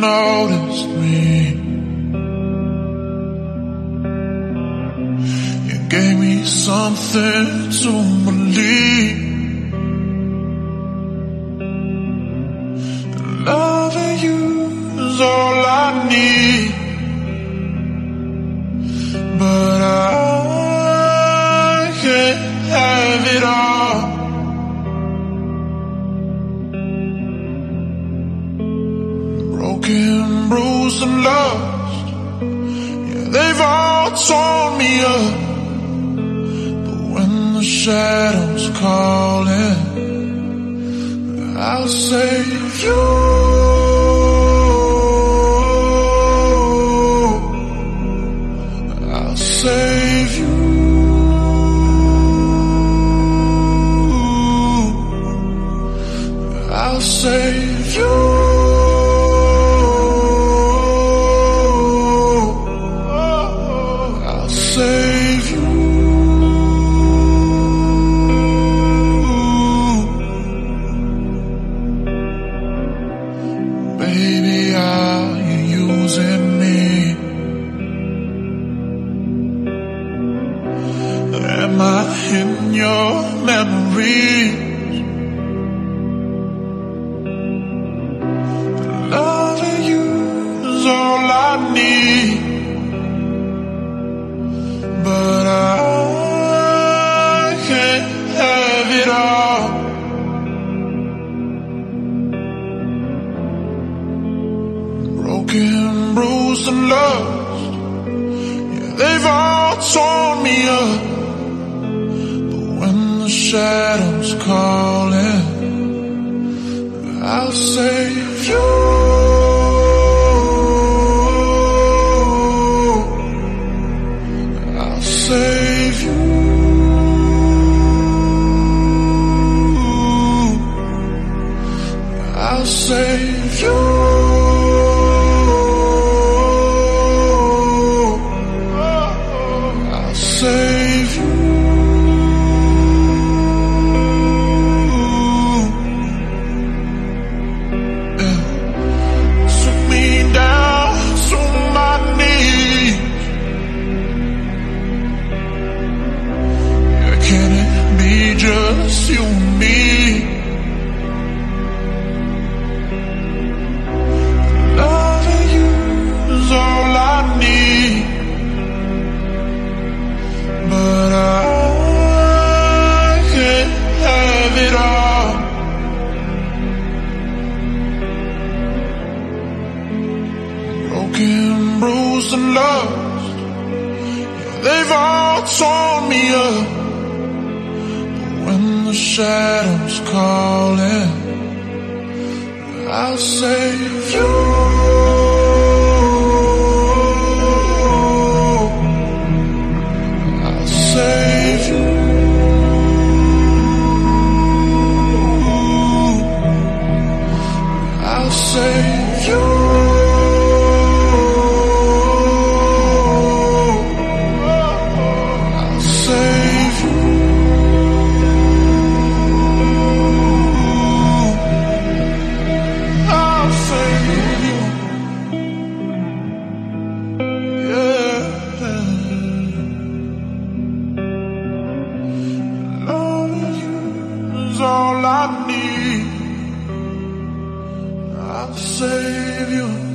noticed me. You gave me something to believe. Loving you is all I need, but I can't have it all. Broken, bruised and lost, yeah, they've all torn me up. But when the shadows calling, I'll save you. I'll save you. I'll save you. I'll save you. Baby, are you using me? Am I in your memories? Loving you is all I need, but I can't have it all. Broken, bruised and lost, yeah, they've all torn me up. But when the shadows calling, I'll save you. I'll save you. I'll save you. I'll save you. Yeah. Took me down to my knees. Yeah, can it be just you and me? Loving you is all I need, but I can't have it all. Broken, bruised and lost, yeah, they've all torn me up. But when the shadows calling, I'll save you. I'll save you. I'll save you. I'll save you. I'll save you. Yeah. Loving you is all I need. I'll save you.